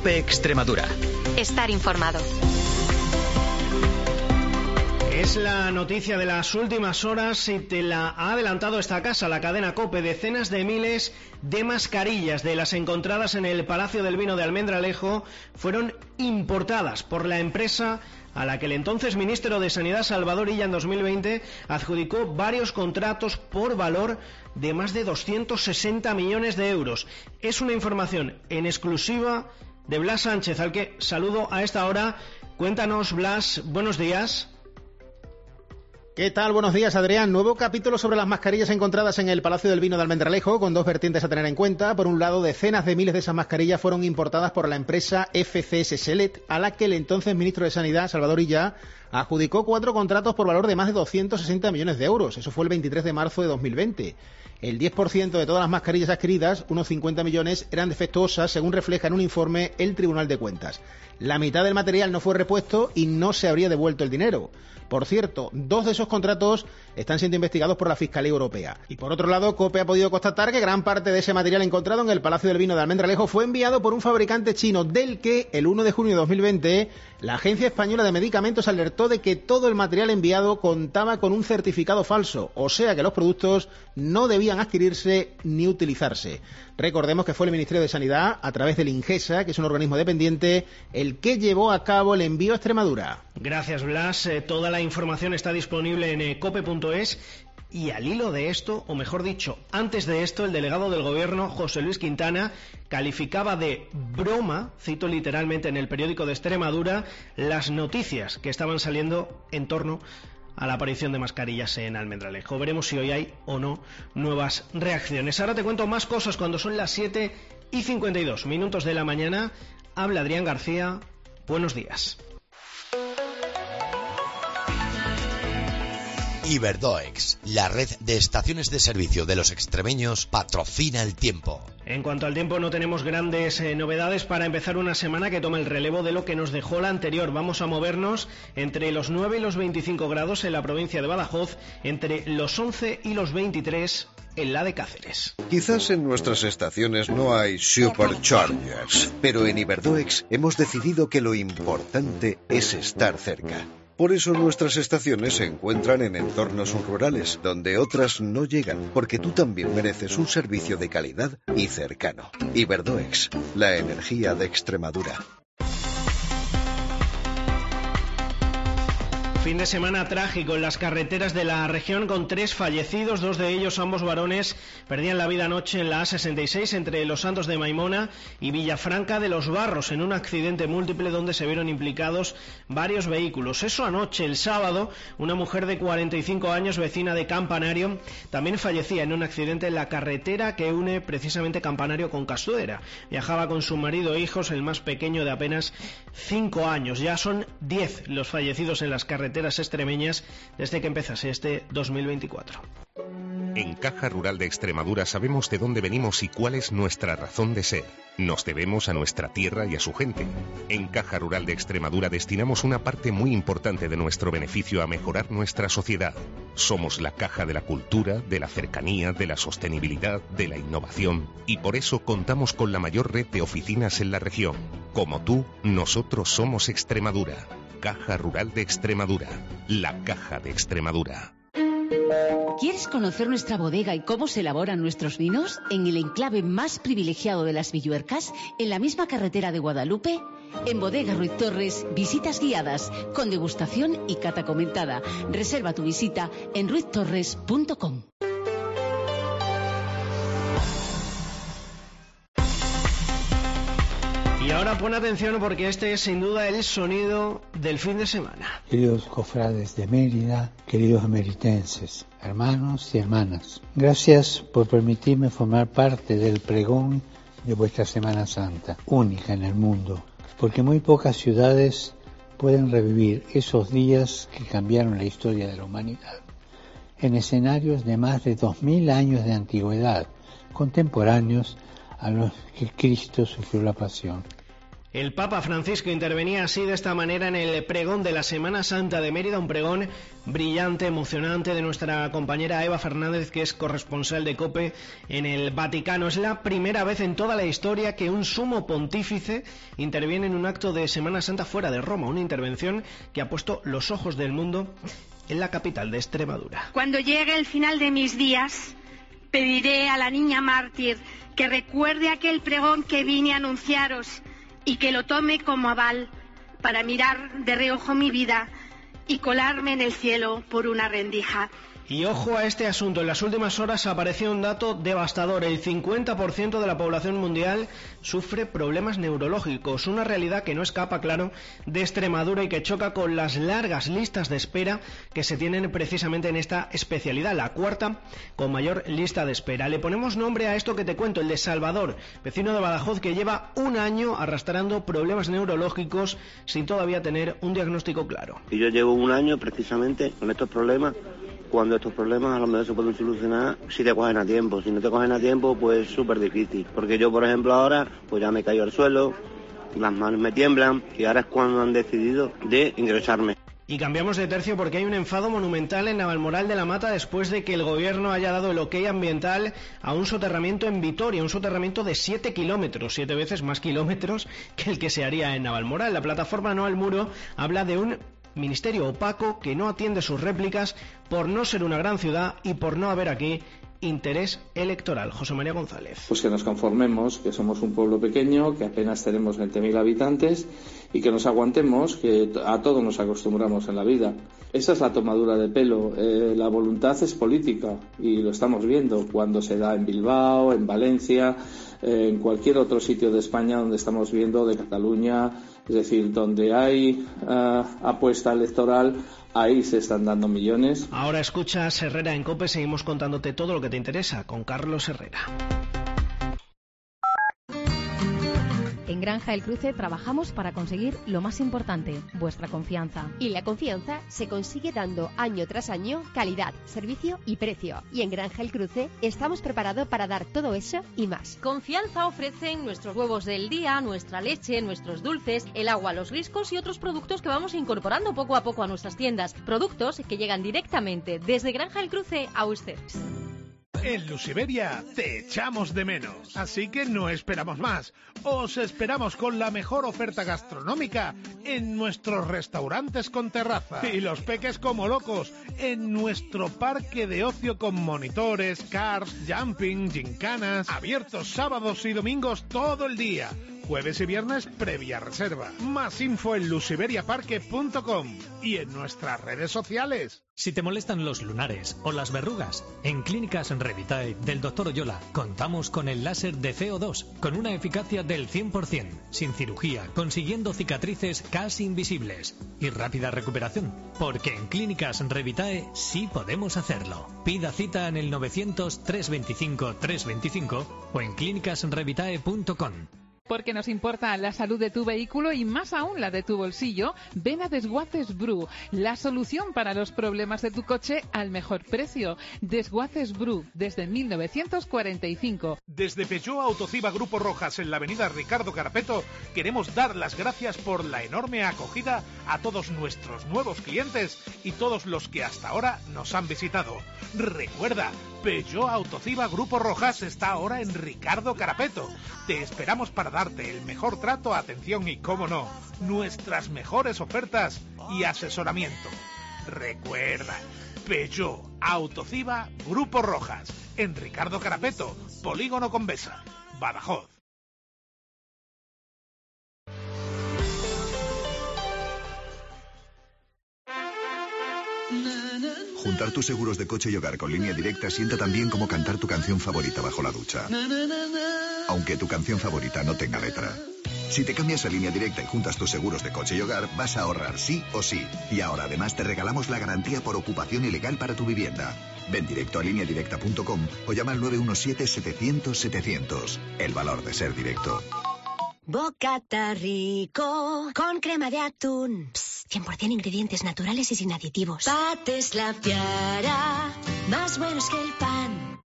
COPE Extremadura. Estar informado. Es la noticia de las últimas horas y te la ha adelantado esta casa, la cadena COPE. Decenas de miles de mascarillas de las encontradas en el Palacio del Vino de Almendralejo fueron importadas por la empresa a la que el entonces ministro de Sanidad, Salvador Illa, en 2020 adjudicó varios contratos por valor de más de 260 millones de euros. Es una información en exclusiva de Blas Sánchez, al que saludo a esta hora. Cuéntanos, Blas, buenos días. ¿Qué tal? Buenos días, Adrián. Nuevo capítulo sobre las mascarillas encontradas en el Palacio del Vino de Almendralejo, con dos vertientes a tener en cuenta. Por un lado, decenas de miles de esas mascarillas fueron importadas por la empresa FCS Selet, a la que el entonces ministro de Sanidad, Salvador Illa, adjudicó 4 contratos por valor de más de 260 millones de euros. Eso fue el 23 de marzo de 2020. El 10% de todas las mascarillas adquiridas, unos 50 millones, eran defectuosas, según refleja en un informe el Tribunal de Cuentas. La mitad del material no fue repuesto y no se habría devuelto el dinero. Por cierto, 2 de esos contratos están siendo investigados por la Fiscalía Europea. Y por otro lado, COPE ha podido constatar que gran parte de ese material encontrado en el Palacio del Vino de Almendralejo fue enviado por un fabricante chino, del que el 1 de junio de 2020 la Agencia Española de Medicamentos alertó de que todo el material enviado contaba con un certificado falso, o sea que los productos no debían adquirirse ni utilizarse. Recordemos que fue el Ministerio de Sanidad, a través del INGESA, que es un organismo dependiente, el que llevó a cabo el envío a Extremadura. Gracias, Blas. Toda la información está disponible en cope.es. Y al hilo de esto, o mejor dicho, antes de esto, el delegado del Gobierno, José Luis Quintana, calificaba de broma, cito literalmente en el periódico de Extremadura, las noticias que estaban saliendo en torno a la aparición de mascarillas en Almendralejo. Veremos si hoy hay o no nuevas reacciones. Ahora te cuento más cosas cuando son las 7:52 de la mañana. Habla Adrián García. Buenos días. Iberdoex, la red de estaciones de servicio de los extremeños, patrocina el tiempo. En cuanto al tiempo, no tenemos grandes novedades para empezar una semana que toma el relevo de lo que nos dejó la anterior. Vamos a movernos entre los 9 y los 25 grados en la provincia de Badajoz, entre los 11 y los 23 en la de Cáceres. Quizás en nuestras estaciones no hay superchargers, pero en Iberdoex hemos decidido que lo importante es estar cerca. Por eso nuestras estaciones se encuentran en entornos rurales, donde otras no llegan, porque tú también mereces un servicio de calidad y cercano. Iberdoex, la energía de Extremadura. Fin de semana trágico en las carreteras de la región, con 3 fallecidos, 2 de ellos, ambos varones, perdían la vida anoche en la A66 entre Los Santos de Maimona y Villafranca de los Barros, en un accidente múltiple donde se vieron implicados varios vehículos. Eso anoche. El sábado, una mujer de 45 años, vecina de Campanario, también fallecía en un accidente en la carretera que une precisamente Campanario con Castuera. Viajaba con su marido e hijos, el más pequeño de apenas 5 años. Ya son 10 los fallecidos en las carreteras extremeñas desde que empezase este 2024. En Caja Rural de Extremadura sabemos de dónde venimos y cuál es nuestra razón de ser. Nos debemos a nuestra tierra y a su gente. En Caja Rural de Extremadura destinamos una parte muy importante de nuestro beneficio a mejorar nuestra sociedad. Somos la caja de la cultura, de la cercanía, de la sostenibilidad, de la innovación, y por eso contamos con la mayor red de oficinas en la región. Como tú, nosotros somos Extremadura. Caja Rural de Extremadura, la Caja de Extremadura. ¿Quieres conocer nuestra bodega y cómo se elaboran nuestros vinos? En el enclave más privilegiado de las Villuercas, en la misma carretera de Guadalupe, en Bodega Ruiz Torres, visitas guiadas, con degustación y cata comentada. Reserva tu visita en ruiztorres.com. Y ahora pon atención porque este es sin duda el sonido del fin de semana. Queridos cofrades de Mérida, queridos emeritenses, hermanos y hermanas, gracias por permitirme formar parte del pregón de vuestra Semana Santa, única en el mundo, porque muy pocas ciudades pueden revivir esos días que cambiaron la historia de la humanidad, en escenarios de más de 2000 años de antigüedad, contemporáneos a los que Cristo sufrió la pasión. El Papa Francisco intervenía así, de esta manera, en el pregón de la Semana Santa de Mérida, un pregón brillante, emocionante, de nuestra compañera Eva Fernández, que es corresponsal de COPE en el Vaticano. Es la primera vez en toda la historia que un sumo pontífice interviene en un acto de Semana Santa fuera de Roma, una intervención que ha puesto los ojos del mundo en la capital de Extremadura. Cuando llegue el final de mis días, pediré a la niña mártir que recuerde aquel pregón que vine a anunciaros y que lo tome como aval para mirar de reojo mi vida y colarme en el cielo por una rendija. Y ojo a este asunto, en las últimas horas apareció un dato devastador: el 50% de la población mundial sufre problemas neurológicos, una realidad que no escapa, claro, de Extremadura y que choca con las largas listas de espera que se tienen precisamente en esta especialidad, la cuarta con mayor lista de espera. Le ponemos nombre a esto que te cuento, el de Salvador, vecino de Badajoz, que lleva un año arrastrando problemas neurológicos sin todavía tener un diagnóstico claro. Y yo llevo un año precisamente con estos problemas, cuando estos problemas a lo mejor se pueden solucionar si te cogen a tiempo. Si no te cogen a tiempo, pues es súper difícil. Porque yo, por ejemplo, ahora pues ya me caigo al suelo, las manos me tiemblan y ahora es cuando han decidido de ingresarme. Y cambiamos de tercio porque hay un enfado monumental en Navalmoral de la Mata después de que el gobierno haya dado el ok ambiental a un soterramiento en Vitoria, un soterramiento de 7 kilómetros, 7 veces más kilómetros que el que se haría en Navalmoral. La plataforma No al Muro habla de un ministerio opaco que no atiende sus réplicas por no ser una gran ciudad y por no haber aquí interés electoral. José María González. Pues que nos conformemos, que somos un pueblo pequeño, que apenas tenemos 20.000 habitantes y que nos aguantemos, que a todo nos acostumbramos en la vida. Esa es la tomadura de pelo. La voluntad es política y lo estamos viendo cuando se da en Bilbao, en Valencia, en cualquier otro sitio de España donde estamos viendo, de Cataluña, es decir, donde hay apuesta electoral, ahí se están dando millones. Ahora escuchas Herrera en COPE, seguimos contándote todo lo que te interesa con Carlos Herrera. En Granja El Cruce trabajamos para conseguir lo más importante, vuestra confianza. Y la confianza se consigue dando año tras año calidad, servicio y precio. Y en Granja El Cruce estamos preparados para dar todo eso y más. Confianza ofrecen nuestros huevos del día, nuestra leche, nuestros dulces, el agua, los riscos y otros productos que vamos incorporando poco a poco a nuestras tiendas. Productos que llegan directamente desde Granja El Cruce a ustedes. En Lusiberia te echamos de menos, así que no esperamos más. Os esperamos con la mejor oferta gastronómica en nuestros restaurantes con terraza y los peques como locos en nuestro parque de ocio con monitores, cars, jumping, gincanas, abiertos sábados y domingos todo el día. Jueves y viernes previa reserva. Más info en lusiberiaparque.com y en nuestras redes sociales. Si te molestan los lunares o las verrugas, en Clínicas Revitae del Dr. Oyola contamos con el láser de CO2 con una eficacia del 100%, sin cirugía, consiguiendo cicatrices casi invisibles y rápida recuperación, porque en Clínicas Revitae sí podemos hacerlo. Pida cita en el 900 325 325 o en clínicasrevitae.com. Porque nos importa la salud de tu vehículo y más aún la de tu bolsillo, ven a Desguaces Bru, la solución para los problemas de tu coche al mejor precio. Desguaces Bru, desde 1945. Desde Peugeot Autociba Grupo Rojas en la avenida Ricardo Carapeto, queremos dar las gracias por la enorme acogida a todos nuestros nuevos clientes y todos los que hasta ahora nos han visitado. Recuerda, Peugeot Autociba Grupo Rojas está ahora en Ricardo Carapeto. Te esperamos para darte el mejor trato, atención y, cómo no, nuestras mejores ofertas y asesoramiento. Recuerda, Peugeot Autociba Grupo Rojas, en Ricardo Carapeto, Polígono Convesa, Badajoz. Juntar tus seguros de coche y hogar con Línea Directa sienta tan bien como cantar tu canción favorita bajo la ducha. Aunque tu canción favorita no tenga letra. Si te cambias a Línea Directa y juntas tus seguros de coche y hogar, vas a ahorrar sí o sí. Y ahora además te regalamos la garantía por ocupación ilegal para tu vivienda. Ven directo a lineadirecta.com o llama al 917-700-700. El valor de ser directo. Bocata rico con crema de atún. Psst, 100% ingredientes naturales y sin aditivos. Pates La Piara, más buenos que el pan.